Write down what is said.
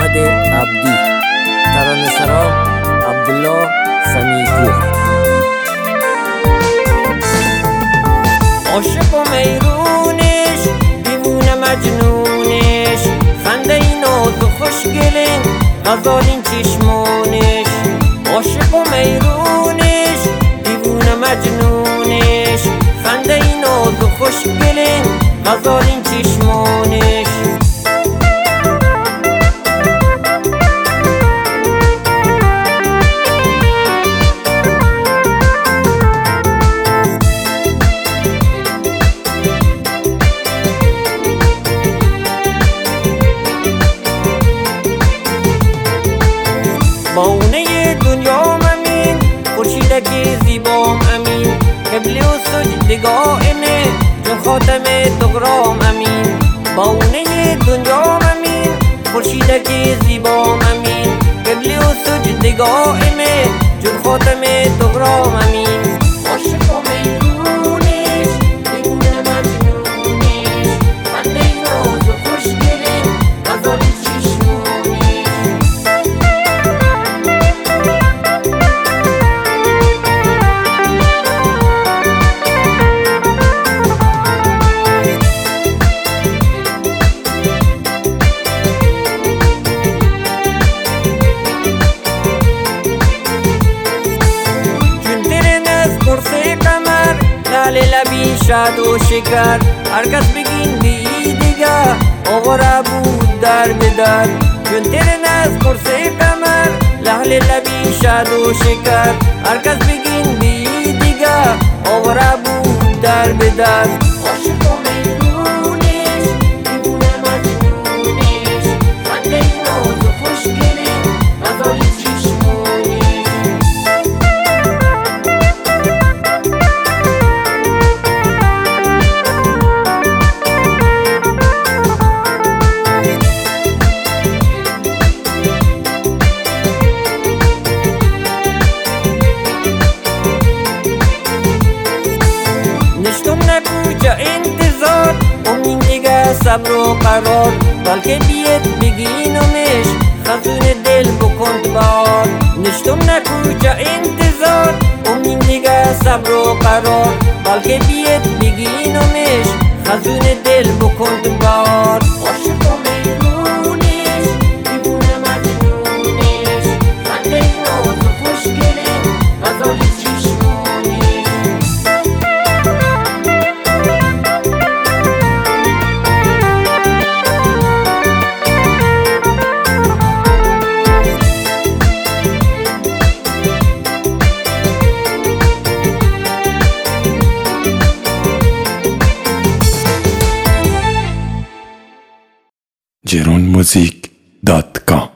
محمد عبدی، ترانه‌سرا عبدالله سمیع‌پور. عاشق و میرونش، دیوونه مجنونش، خنده ای ناز و خوشگلین، غزالین چشمونش. عاشق و میرونش، دیوونه مجنونش، خنده ای ناز و خوشگلین، غزالین چشمونش. بونه دنیام امین، خورشیدکی زیبام امین، قبله و سجدگاه نه، چون خاتم دغرام امین. بونه دنیام امین، خورشیدکی زیبام امین، قبله و سجدگاه نه، چون خاتم دغرام امین. عاشق و میرونش، دیوونه مجنونش، خنده ای ناز و خوشگلین، غزالین چشمونش. لعل لبی شاد و شکر، هرکس بگین بی دیگر، آواره بود در بدر. چون ترن از قرص قمر، لعل لبی شاد و شکر، هرکس بگین بی دیگر، آواره بود در بدر. عاشق و میرونش، دیوونه مجنونش، خنده ای ناز و خوشگلین، غزالین چشمونش. نشتم نکوچه انتظار، امین دیگه صبر و قرار، بلکه بیت بگینمش، خزون دل بکند بار. نشتم نکوچه انتظار، امین دیگه صبر و قرار، بلکه بیت بگینمش، خزون دل بکند بار. عاشق و میرونش، دیوونه مجنونش، خنده ای ناز و خوشگلین، غزالین چشمونش. geronmusic.com